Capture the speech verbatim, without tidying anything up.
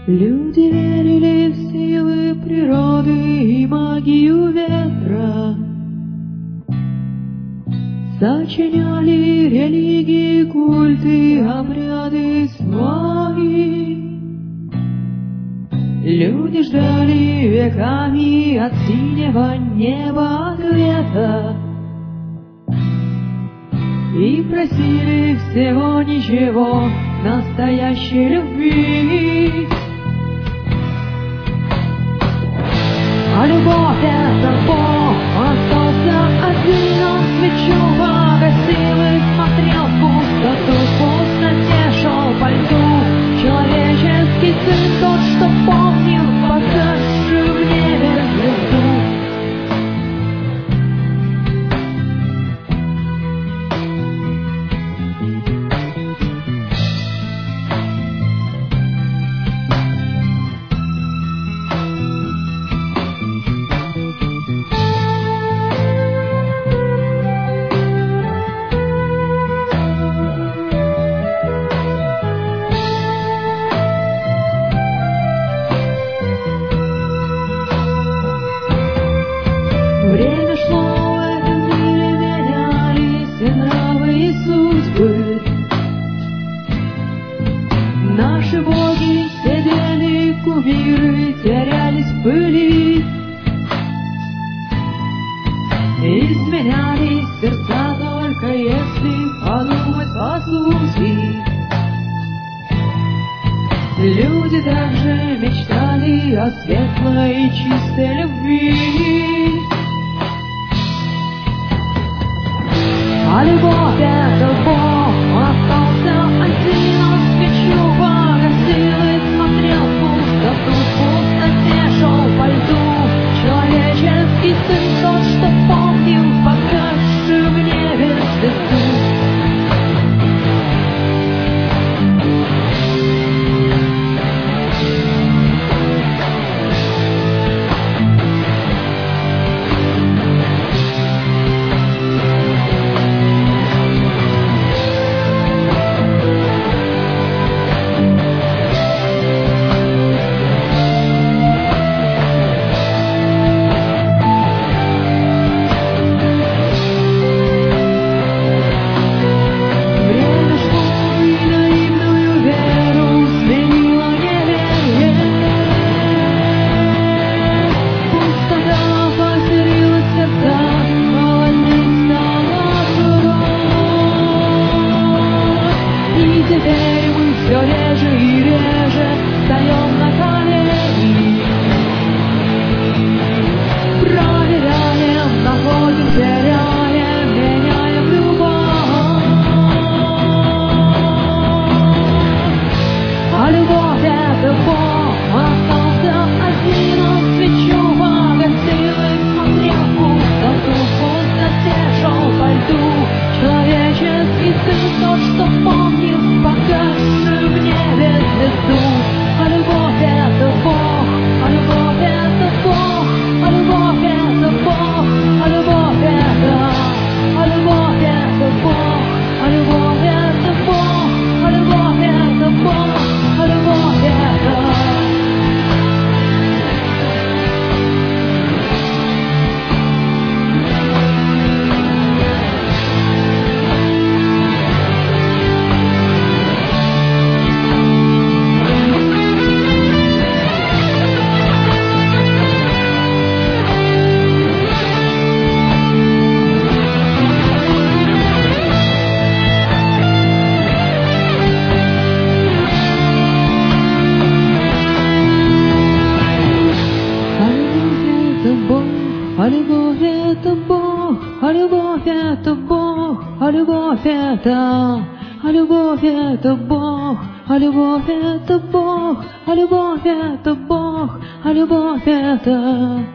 Люди верили в силы природы и магию ветра, сочиняли религии, культы, обряды свои. Люди ждали веками от синего неба ответа и просили всего ничего настоящей любви. А любовь — это Бог, остался один, он свечу погасил и смотрел в пустоту, в пустоте шел по льду человеческий сын, тот, что помнил погасшую в небе звезду. Время шло, в этом мире менялись и нравы, и судьбы. Наши боги сидели, кумиры терялись в пыли. Изменялись сердца только если подумать по сути. Люди также мечтали о светлой и чистой любви. А любовь — это Бог, остался один, он свечу погасил и смотрел в пустоту, в пустоте шел по льду человеческий сын, тот, что помнил погасшую в небе звезду. Теперь мы все реже и реже встаем на колени, проверяем, находим, теряем, меняем любовь. А любовь — это Бог, остался один, он свечу погасил и смотрел в пустоту, в пустоте шел по льду человеческий сын, тот, что помнил погасшую в небе звезду. А любовь — это Бог, а любовь — это Бог, а любовь — это Бог, а любовь — это, а любовь — это Бог, а любовь — это Бог, а любовь — это Бог, а любовь — это. А любовь — это Бог, а любовь — это Бог, а любовь — это, а любовь — это Бог, а любовь — это Бог, а любовь — это Бог, а любовь — это.